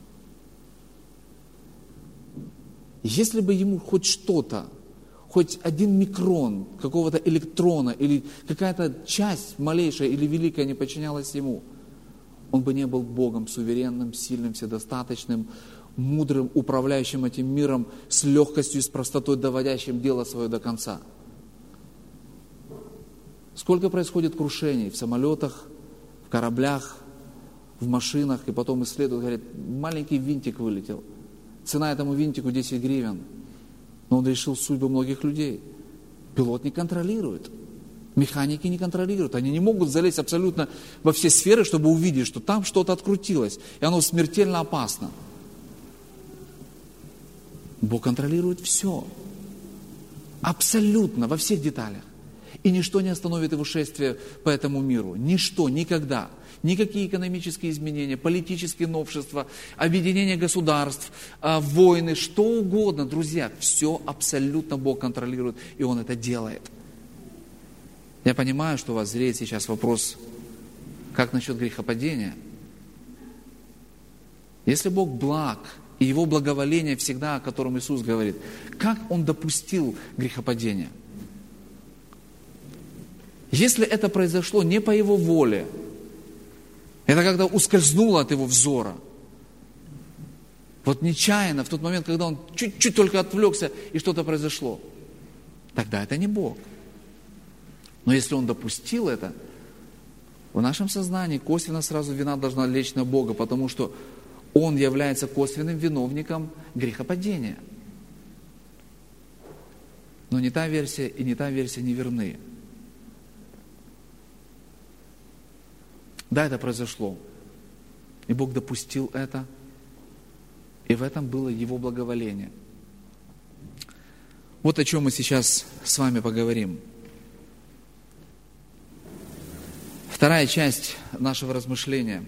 Если бы Ему хоть что-то, хоть один микрон какого-то электрона или какая-то часть малейшая или великая не подчинялась Ему, Он бы не был Богом суверенным, сильным, вседостаточным, мудрым, управляющим этим миром с легкостью и с простотой, доводящим дело свое до конца. Сколько происходит крушений в самолетах, в кораблях, в машинах, и потом исследуют, говорят, маленький винтик вылетел. Цена этому винтику десять гривен. Но он решил судьбу многих людей. Пилот не контролирует. Механики не контролируют. Они не могут залезть абсолютно во все сферы, чтобы увидеть, что там что-то открутилось. И оно смертельно опасно. Бог контролирует все. Абсолютно, во всех деталях. И ничто не остановит его шествие по этому миру. Ничто, никогда. Никакие экономические изменения, политические новшества, объединение государств, войны, что угодно. Друзья, все абсолютно Бог контролирует, и Он это делает. Я понимаю, что у вас зреет сейчас вопрос, как насчет грехопадения? Если Бог благ, и Его благоволение всегда, о котором Иисус говорит, как Он допустил грехопадение? Если это произошло не по Его воле, это когда ускользнуло от Его взора, вот нечаянно, в тот момент, когда Он чуть-чуть только отвлекся, и что-то произошло, тогда это не Бог. Но если Он допустил это, в нашем сознании косвенно сразу вина должна лечь на Бога, потому что Он является косвенным виновником грехопадения. Но не та версия и не та версия не верны. Да, это произошло. И Бог допустил это. И в этом было Его благоволение. Вот о чем мы сейчас с вами поговорим. Вторая часть нашего размышления.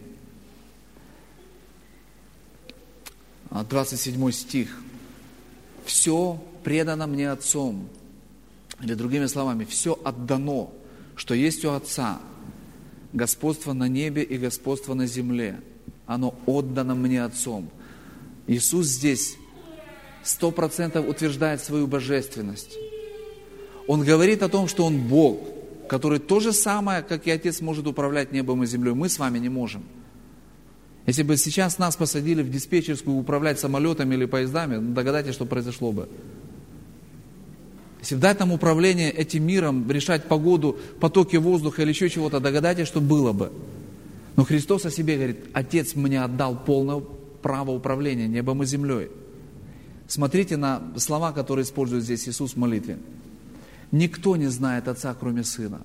двадцать седьмой стих. «Все предано мне Отцом». Или другими словами, все отдано, что есть у Отца. Господство на небе и господство на земле. Оно отдано мне Отцом. Иисус здесь сто процентов утверждает свою божественность. Он говорит о том, что Он Бог, который то же самое, как и Отец, может управлять небом и землей. Мы с вами не можем. Если бы сейчас нас посадили в диспетчерскую управлять самолетами или поездами, ну, догадайтесь, что произошло бы. Если дать нам управление этим миром, решать погоду, потоки воздуха или еще чего-то, догадайтесь, что было бы. Но Христос о себе говорит: Отец мне отдал полное право управления небом и землей. Смотрите на слова, которые использует здесь Иисус в молитве. Никто не знает Отца, кроме Сына.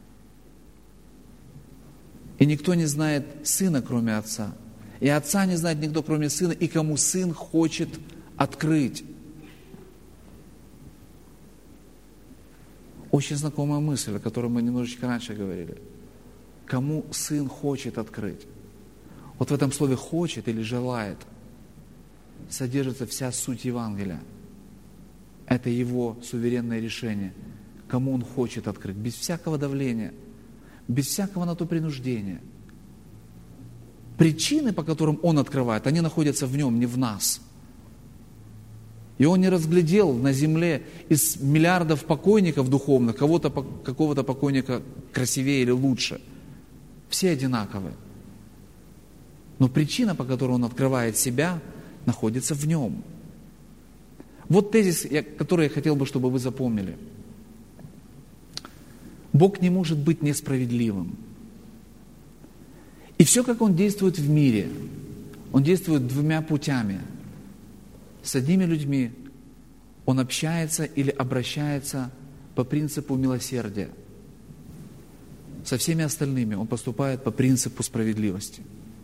И никто не знает Сына, кроме Отца. И Отца не знает никто, кроме Сына, и кому Сын хочет открыть. Очень знакомая мысль, о которой мы немножечко раньше говорили. Кому Сын хочет открыть. Вот в этом слове «хочет» или «желает» содержится вся суть Евангелия. Это Его суверенное решение. Кому Он хочет открыть. Без всякого давления. Без всякого на то принуждения. Причины, по которым Он открывает, они находятся в Нем, не в нас. И Он не разглядел на земле из миллиардов покойников духовных кого-то, какого-то покойника красивее или лучше. Все одинаковые. Но причина, по которой Он открывает себя, находится в Нем. Вот тезис, который я хотел бы, чтобы вы запомнили. Бог не может быть несправедливым. И все, как Он действует в мире, Он действует двумя путями. С одними людьми Он общается или обращается по принципу милосердия. Со всеми остальными Он поступает по принципу справедливости.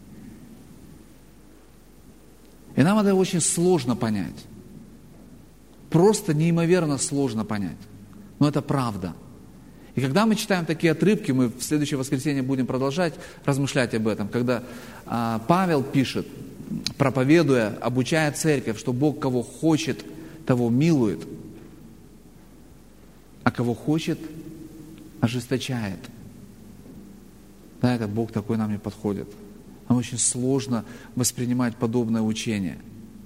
И нам это очень сложно понять. Просто неимоверно сложно понять. Но это правда. И когда мы читаем такие отрывки, мы в следующее воскресенье будем продолжать размышлять об этом, когда а, Павел пишет, проповедуя, обучая церковь, что Бог кого хочет, того милует, а кого хочет, ожесточает. Да, этот Бог такой нам не подходит. Нам очень сложно воспринимать подобное учение.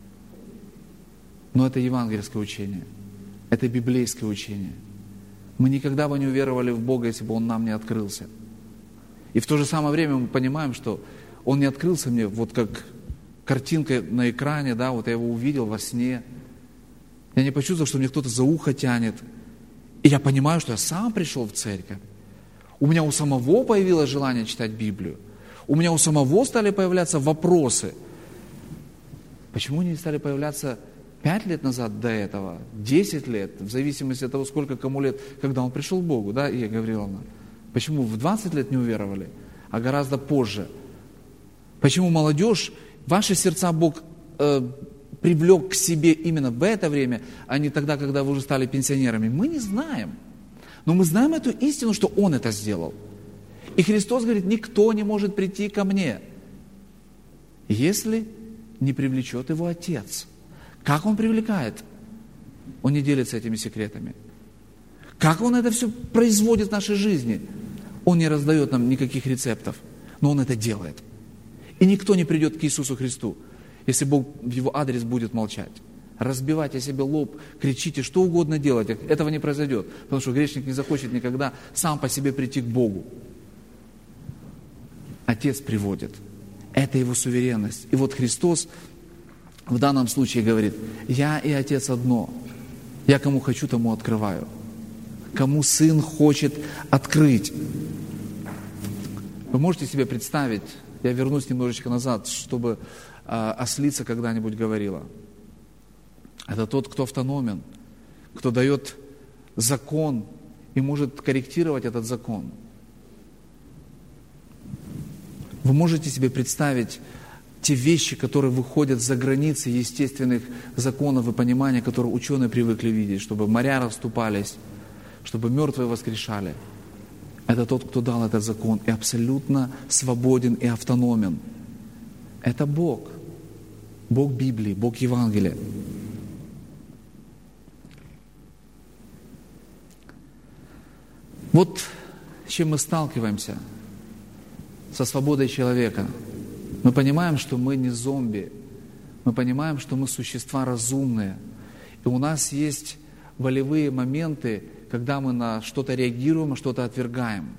Но это евангельское учение. Это библейское учение. Мы никогда бы не уверовали в Бога, если бы Он нам не открылся. И в то же самое время мы понимаем, что Он не открылся мне вот как картинка на экране, да, вот я Его увидел во сне. Я не почувствовал, что мне кто-то за ухо тянет. И я понимаю, что я сам пришел в церковь. У меня у самого появилось желание читать Библию. У меня у самого стали появляться вопросы. Почему они стали появляться пять лет назад до этого, десять лет, в зависимости от того, сколько кому лет, когда он пришел к Богу, да, Ия Гавриловна? Почему в двадцать лет не уверовали, а гораздо позже? Почему молодежь, ваши сердца Бог э, привлек к себе именно в это время, а не тогда, когда вы уже стали пенсионерами? Мы не знаем. Но мы знаем эту истину, что Он это сделал. И Христос говорит, никто не может прийти ко мне, если не привлечет его Отец. Как Он привлекает? Он не делится этими секретами. Как Он это все производит в нашей жизни? Он не раздает нам никаких рецептов, но Он это делает. И никто не придет к Иисусу Христу, если Бог в Его адрес будет молчать. Разбивайте себе лоб, кричите, что угодно делайте. Этого не произойдет, потому что грешник не захочет никогда сам по себе прийти к Богу. Отец приводит. Это Его суверенность. И вот Христос в данном случае говорит, я и Отец одно. Я кому хочу, тому открываю. Кому Сын хочет открыть. Вы можете себе представить, я вернусь немножечко назад, чтобы э, ослица когда-нибудь говорила. Это тот, кто автономен, кто дает закон и может корректировать этот закон. Вы можете себе представить те вещи, которые выходят за границы естественных законов и понимания, которые ученые привыкли видеть, чтобы моря расступались, чтобы мертвые воскрешали. Это тот, кто дал этот закон и абсолютно свободен и автономен. Это Бог. Бог Библии, Бог Евангелия. Вот с чем мы сталкиваемся со свободой человека. Мы понимаем, что мы не зомби. Мы понимаем, что мы существа разумные. И у нас есть волевые моменты, когда мы на что-то реагируем, а что-то отвергаем.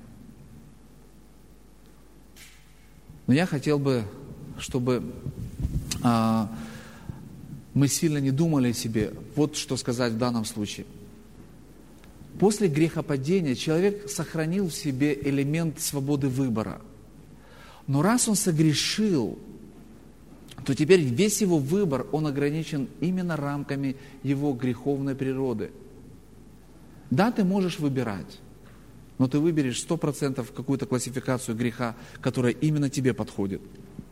Но я хотел бы, чтобы а, мы сильно не думали о себе. Вот что сказать в данном случае. После грехопадения человек сохранил в себе элемент свободы выбора. Но раз он согрешил, то теперь весь его выбор, он ограничен именно рамками его греховной природы. Да, ты можешь выбирать, но ты выберешь сто процентов какую-то классификацию греха, которая именно тебе подходит.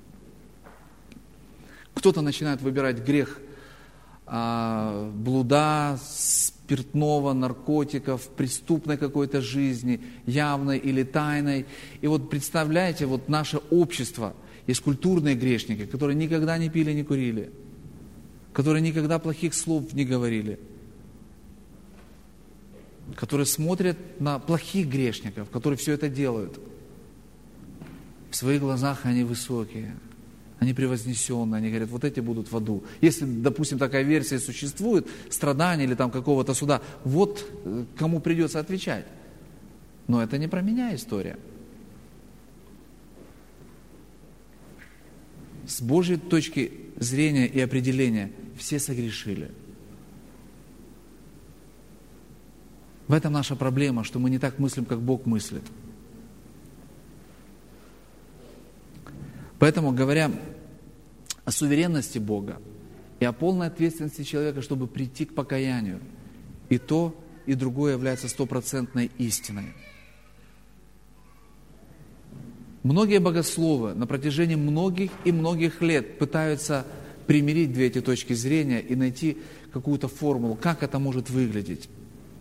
Кто-то начинает выбирать грех а, блуда, спиртного, наркотиков, преступной какой-то жизни, явной или тайной. И вот представляете, вот наше общество, есть культурные грешники, которые никогда не пили, не курили, которые никогда плохих слов не говорили, которые смотрят на плохих грешников, которые все это делают. В своих глазах они высокие, они превознесенные, они говорят, вот эти будут в аду. Если, допустим, такая версия существует, страдания или там какого-то суда, вот кому придется отвечать. Но это не про меня история. С Божьей точки зрения и определения все согрешили. В этом наша проблема, что мы не так мыслим, как Бог мыслит. Поэтому, говоря о суверенности Бога и о полной ответственности человека, чтобы прийти к покаянию, и то, и другое является стопроцентной истиной. Многие богословы на протяжении многих и многих лет пытаются примирить две эти точки зрения и найти какую-то формулу, как это может выглядеть.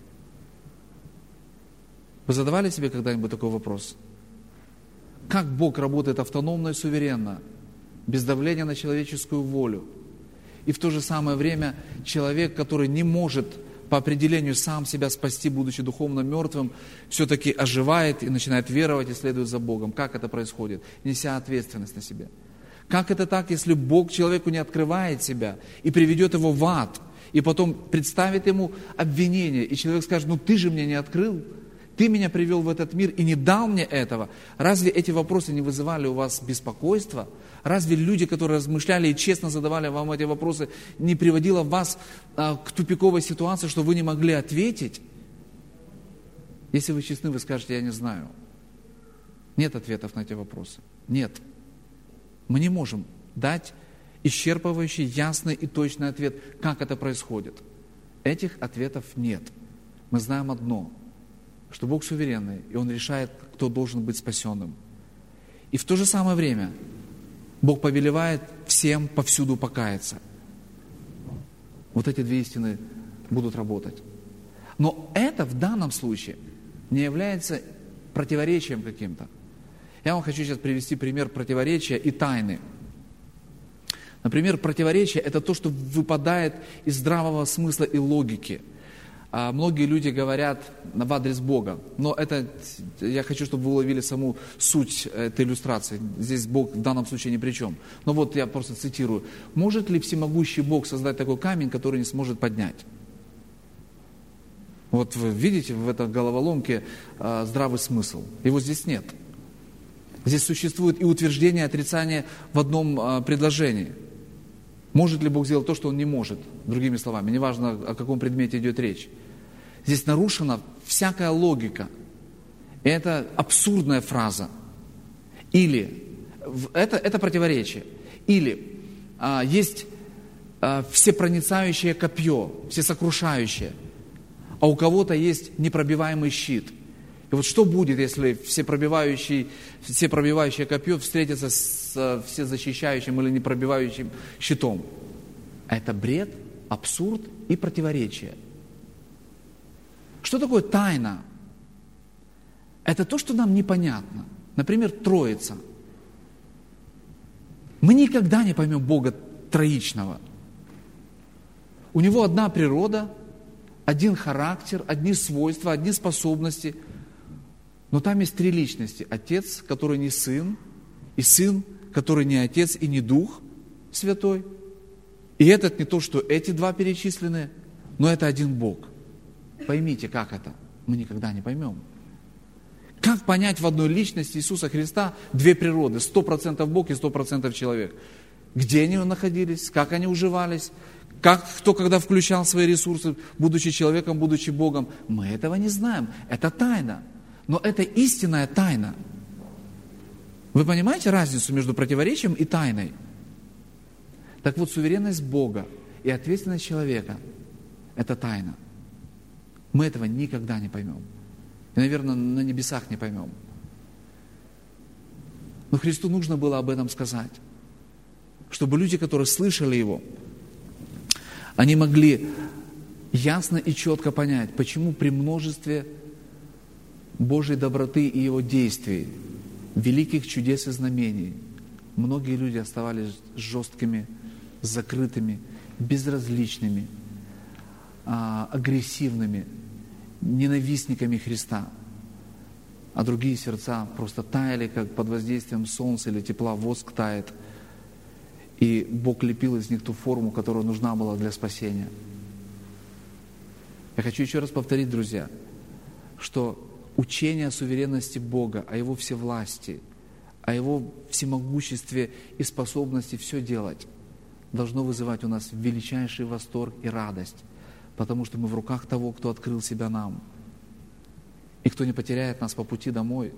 Вы задавали себе когда-нибудь такой вопрос? Как Бог работает автономно и суверенно, без давления на человеческую волю? И в то же самое время человек, который не может по определению сам себя спасти, будучи духовно мертвым, все-таки оживает и начинает веровать и следует за Богом. Как это происходит? Неся ответственность на себя. Как это так, если Бог человеку не открывает себя и приведет его в ад, и потом представит ему обвинение, и человек скажет, ну ты же мне не открыл, ты меня привел в этот мир и не дал мне этого. Разве эти вопросы не вызывали у вас беспокойства? Разве люди, которые размышляли и честно задавали вам эти вопросы, не приводило вас а, к тупиковой ситуации, что вы не могли ответить? Если вы честны, вы скажете, я не знаю. Нет ответов на эти вопросы. Нет. Мы не можем дать исчерпывающий, ясный и точный ответ, как это происходит. Этих ответов нет. Мы знаем одно, что Бог суверенный, и Он решает, кто должен быть спасенным. И в то же самое время Бог повелевает всем повсюду покаяться. Вот эти две истины будут работать. Но это в данном случае не является противоречием каким-то. Я вам хочу сейчас привести пример противоречия и тайны. Например, противоречие – это то, что выпадает из здравого смысла и логики. А многие люди говорят в адрес Бога, но это, я хочу, чтобы вы уловили саму суть этой иллюстрации. Здесь Бог в данном случае ни при чем. Но вот я просто цитирую. «Может ли всемогущий Бог создать такой камень, который не сможет поднять?» Вот вы видите в этой головоломке а, здравый смысл. Его здесь нет. Здесь существует и утверждение, и отрицание в одном а, предложении. Может ли Бог сделать то, что Он не может? Другими словами, неважно, о каком предмете идет речь. Здесь нарушена всякая логика. И это абсурдная фраза. Или, это, это противоречие. Или а, есть а, всепроницающее копье, всесокрушающее, а у кого-то есть непробиваемый щит. И вот что будет, если всепробивающий, всепробивающее копье встретится с всезащищающим или непробивающим щитом? Это бред, абсурд и противоречие. Что такое тайна? Это то, что нам непонятно. Например, Троица. Мы никогда не поймем Бога троичного. У Него одна природа, один характер, одни свойства, одни способности. Но там есть три личности. Отец, который не Сын, и Сын, который не Отец и не Дух Святой. И этот не то, что эти два перечислены, но это один Бог. Поймите, как это? Мы никогда не поймем. Как понять в одной личности Иисуса Христа две природы? Сто процентов Бог и сто процентов человек. Где они находились? Как они уживались? Как, кто когда включал свои ресурсы, будучи человеком, будучи Богом? Мы этого не знаем. Это тайна. Но это истинная тайна. Вы понимаете разницу между противоречием и тайной? Так вот, суверенность Бога и ответственность человека – это тайна. Мы этого никогда не поймем. И, наверное, на небесах не поймем. Но Христу нужно было об этом сказать. Чтобы люди, которые слышали Его, они могли ясно и четко понять, почему при множестве Божьей доброты и Его действий, великих чудес и знамений, многие люди оставались жесткими, закрытыми, безразличными, агрессивными, ненавистниками Христа. А другие сердца просто таяли, как под воздействием солнца или тепла воск тает. И Бог лепил из них ту форму, которая нужна была для спасения. Я хочу еще раз повторить, друзья, что учение о суверенности Бога, о Его всевластии, о Его всемогуществе и способности все делать, должно вызывать у нас величайший восторг и радость, потому что мы в руках того, кто открыл себя нам, и кто не потеряет нас по пути домой,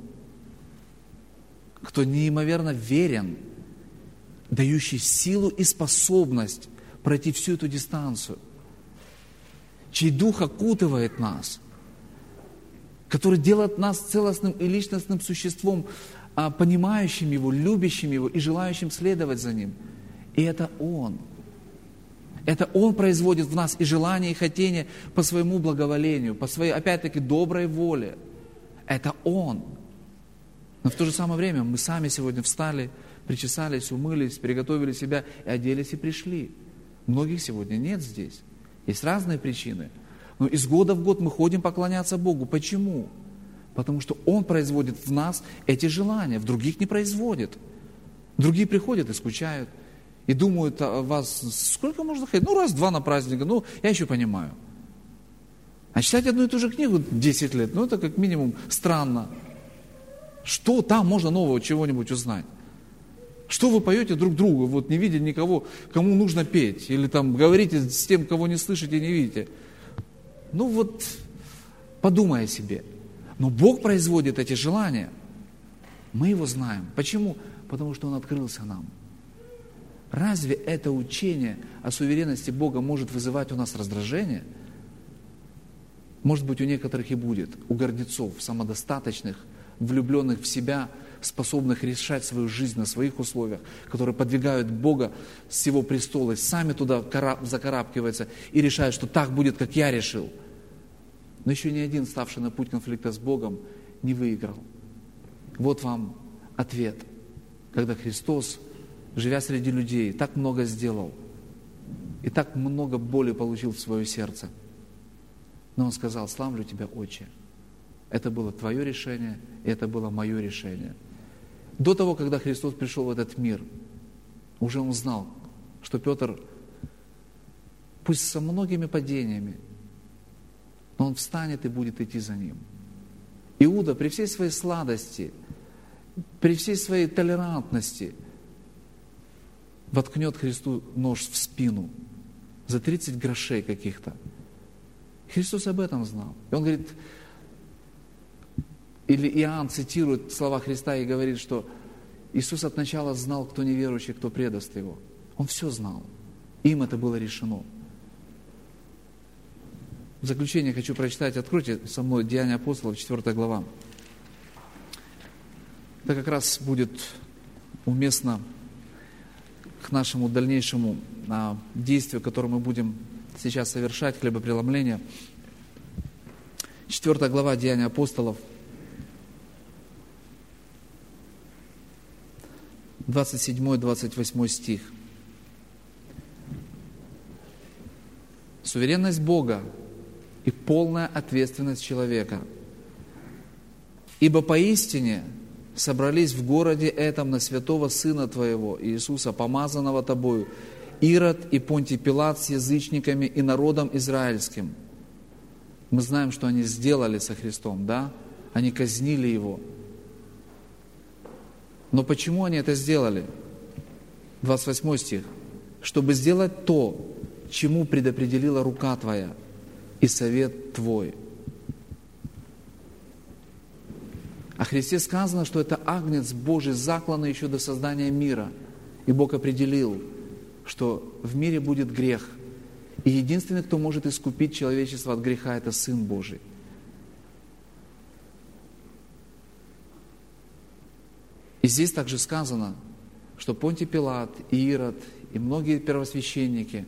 кто неимоверно верен, дающий силу и способность пройти всю эту дистанцию, чей Дух окутывает нас, который делает нас целостным и личностным существом, понимающим Его, любящим Его и желающим следовать за Ним. И это Он. Это Он производит в нас и желание, и хотение по своему благоволению, по своей, опять-таки, доброй воле. Это Он. Но в то же самое время мы сами сегодня встали, причесались, умылись, приготовили себя и оделись и пришли. Многих сегодня нет здесь. Есть разные причины. Но из года в год мы ходим поклоняться Богу. Почему? Потому что Он производит в нас эти желания, в других не производит. Другие приходят и скучают, и думают о вас, сколько можно ходить? Ну, раз-два на праздник, ну, я еще понимаю. А читать одну и ту же книгу десять лет, ну, это как минимум странно. Что там можно нового чего-нибудь узнать? Что вы поете друг другу, вот не видя никого, кому нужно петь? Или там говорите с тем, кого не слышите и не видите? Ну вот, подумай о себе. Но Бог производит эти желания. Мы Его знаем. Почему? Потому что Он открылся нам. Разве это учение о суверенности Бога может вызывать у нас раздражение? Может быть, у некоторых и будет, у гордецов, самодостаточных, влюбленных в себя, способных решать свою жизнь на своих условиях, которые подвигают Бога с Его престола, сами туда закарабкиваются и решают, что так будет, как я решил. Но еще ни один, ставший на путь конфликта с Богом, не выиграл. Вот вам ответ, когда Христос, живя среди людей, так много сделал и так много боли получил в свое сердце. Но Он сказал: славлю Тебя, Отче. Это было Твое решение, и это было мое решение. До того, когда Христос пришел в этот мир, уже Он знал, что Петр, пусть со многими падениями, но он встанет и будет идти за Ним. Иуда при всей своей сладости, при всей своей толерантности воткнет Христу нож в спину за тридцать грошей каких-то. Христос об этом знал. И Он говорит, или Иоанн цитирует слова Христа и говорит, что Иисус от начала знал, кто неверующий, кто предаст Его. Он все знал. Им это было решено. В заключение хочу прочитать, откройте со мной Деяния апостолов, четвёртая глава. Это как раз будет уместно к нашему дальнейшему а, действию, которое мы будем сейчас совершать, хлебопреломление. Четвёртая глава Деяния апостолов, двадцать седьмой - двадцать восьмой стих. Суверенность Бога и полная ответственность человека. Ибо поистине собрались в городе этом на святого Сына Твоего, Иисуса, помазанного Тобою, Ирод и Понтий Пилат с язычниками и народом израильским. Мы знаем, что они сделали со Христом, да? Они казнили Его. Но почему они это сделали? двадцать восьмой стих. Чтобы сделать то, чему предопределила рука Твоя и совет Твой. О Христе сказано, что это агнец Божий, закланный еще до создания мира. И Бог определил, что в мире будет грех. И единственный, кто может искупить человечество от греха, это Сын Божий. И здесь также сказано, что Понтий Пилат, и Ирод, и многие первосвященники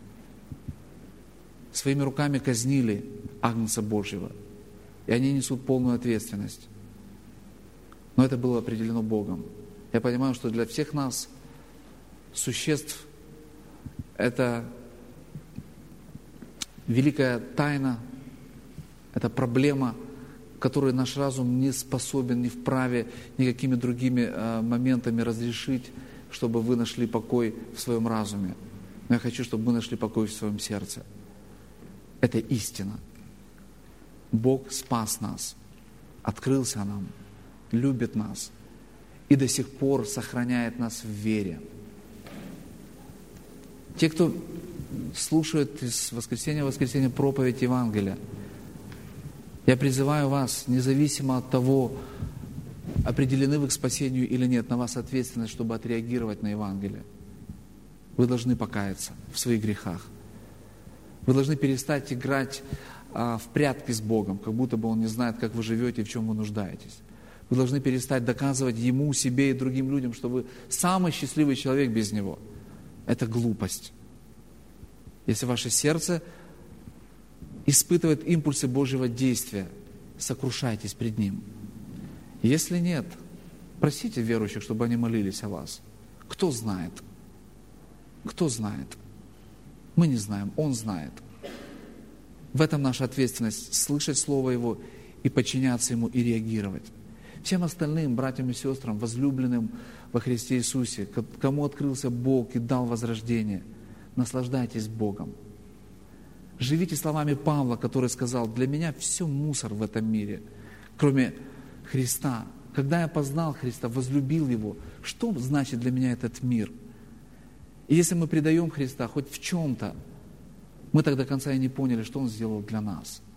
своими руками казнили агнца Божьего. И они несут полную ответственность. Но это было определено Богом. Я понимаю, что для всех нас, существ, это великая тайна, это проблема, которую наш разум не способен, не вправе никакими другими э, моментами разрешить, чтобы вы нашли покой в своем разуме. Но я хочу, чтобы вы нашли покой в своем сердце. Это истина. Бог спас нас, открылся нам, любит нас и до сих пор сохраняет нас в вере. Те, кто слушает из воскресенья в воскресенье проповедь Евангелия, я призываю вас, независимо от того, определены вы к спасению или нет, на вас ответственность, чтобы отреагировать на Евангелие. Вы должны покаяться в своих грехах. Вы должны перестать играть а, в прятки с Богом, как будто бы Он не знает, как вы живете и в чем вы нуждаетесь. Вы должны перестать доказывать Ему, себе и другим людям, что вы самый счастливый человек без Него. Это глупость. Если ваше сердце испытывает импульсы Божьего действия, сокрушайтесь пред Ним. Если нет, просите верующих, чтобы они молились о вас. Кто знает? Кто знает? Мы не знаем, Он знает. В этом наша ответственность — слышать Слово Его и подчиняться Ему и реагировать. Всем остальным, братьям и сестрам, возлюбленным во Христе Иисусе, кому открылся Бог и дал возрождение, наслаждайтесь Богом. Живите словами Павла, который сказал: для меня все мусор в этом мире, кроме Христа. Когда я познал Христа, возлюбил Его, что значит для меня этот мир? И если мы предаем Христа хоть в чем-то, мы так до конца и не поняли, что Он сделал для нас.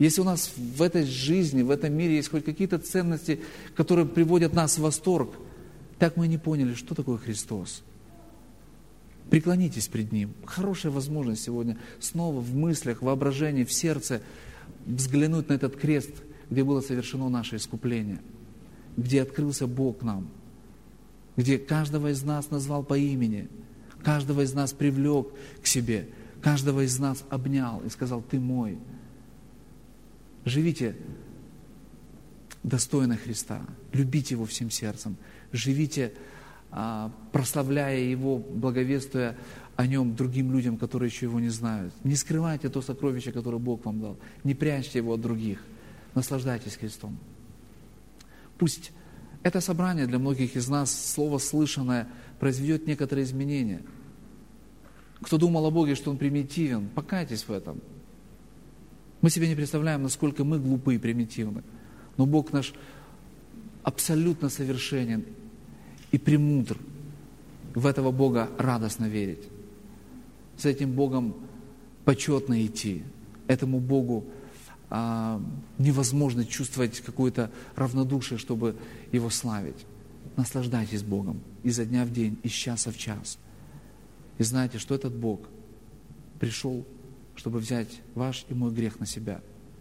Если у нас в этой жизни, в этом мире есть хоть какие-то ценности, которые приводят нас в восторг, так мы и не поняли, что такое Христос. Преклонитесь пред Ним. Хорошая возможность сегодня снова в мыслях, в воображении, в сердце взглянуть на этот крест, где было совершено наше искупление, где открылся Бог нам, где каждого из нас назвал по имени, каждого из нас привлек к себе, каждого из нас обнял и сказал: «Ты мой». Живите достойно Христа, любите Его всем сердцем, живите, прославляя Его, благовествуя о Нем другим людям, которые еще Его не знают. Не скрывайте то сокровище, которое Бог вам дал, не прячьте его от других, наслаждайтесь Христом. Пусть это собрание для многих из нас, слово слышанное, произведет некоторые изменения. Кто думал о Боге, что Он примитивен, покайтесь в этом. Мы себе не представляем, насколько мы глупы и примитивны. Но Бог наш абсолютно совершенен и премудр. В этого Бога радостно верить. С этим Богом почетно идти. Этому Богу а, невозможно чувствовать какое-то равнодушие, чтобы Его славить. Наслаждайтесь Богом изо дня в день, из часа в час. И знайте, что этот Бог пришел, чтобы взять ваш и мой грех на себя,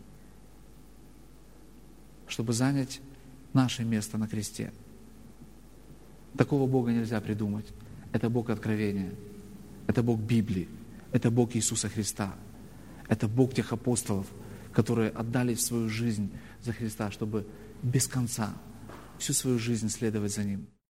чтобы занять наше место на кресте. Такого Бога нельзя придумать. Это Бог откровения, это Бог Библии, это Бог Иисуса Христа, это Бог тех апостолов, которые отдали свою жизнь за Христа, чтобы без конца всю свою жизнь следовать за Ним.